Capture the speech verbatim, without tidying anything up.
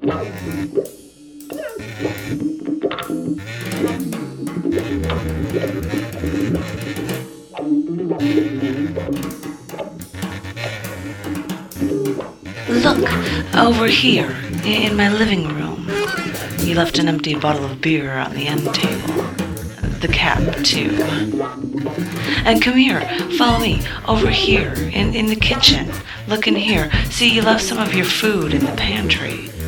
Look, over here, in my living room. You left an empty bottle of beer on the end table. The cap, too. And come here, follow me, over here, in, in the kitchen. Look in here. See, you left some of your food in the pantry.